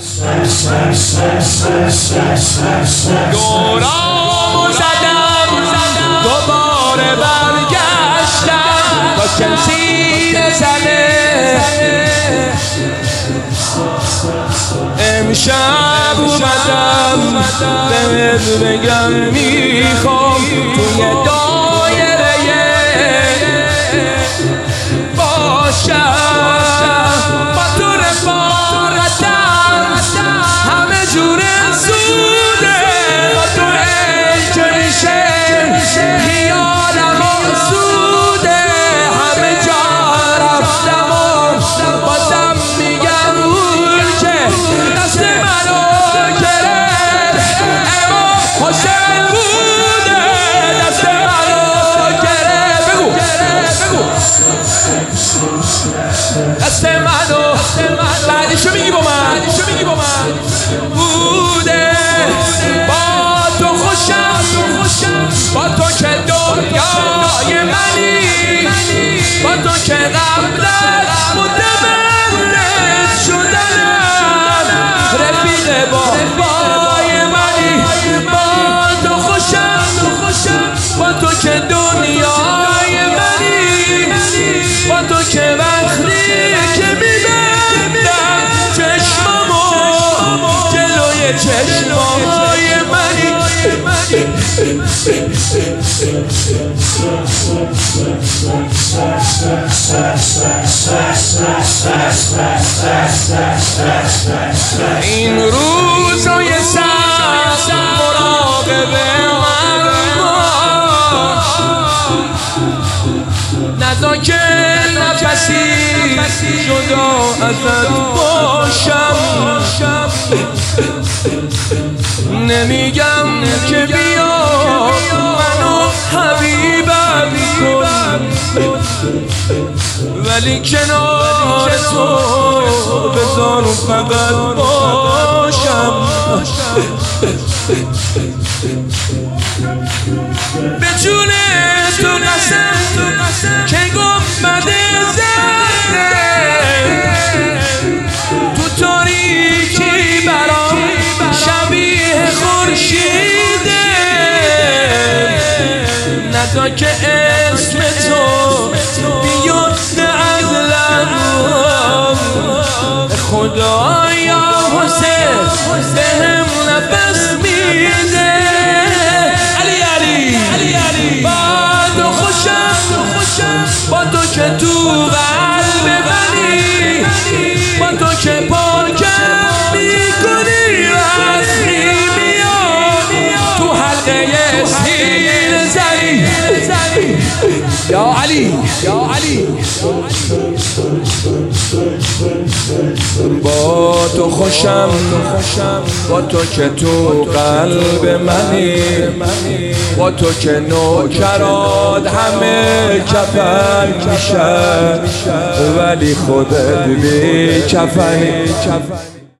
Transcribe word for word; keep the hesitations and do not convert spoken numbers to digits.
دورامو زدم دوباره برگشتم تا شمشیر زنه امشب اومدم بهت بگم میخوام توی دایره باشم با تو رفاقتم همه جور زوده با تو عشق میشه خیالم آسوده همه جا رفتم و بازم میگم اون که دست منو گرفت اما حسین بوده دست منو گرفت بگو بگو دست منو بعدشو میگی با من بوده با تو خوشم با تو که دنیای منی با تو که قبل از متولد شدنم رفیق بابای منی با تو خوشم با تو که دنیای منی با تو که وقتی که میبندم چشمامو جلوی چشمای منی این روزای سخت مراقب من نذار که نفسی جدا ازت باشم نمیگم که بیا منو حبیبم کن ولی کنار تو بذار فقط باشم به جون تو قسم که گنبد زهره تو تاریکی برام شبیه خورشیده نذار که اسم تو بیاد از لبم خدایا حسین بهم نفس میده علی علی با تو خوشم با تو که تو قلب منی با تو که پاکم میکنی وقتی میام تو حلقه سیر زنی یا علی یا علی با تو خوشم با تو که تو قلب منی با تو که نوکرات همه کفن میشن ولی خودت بی کفنی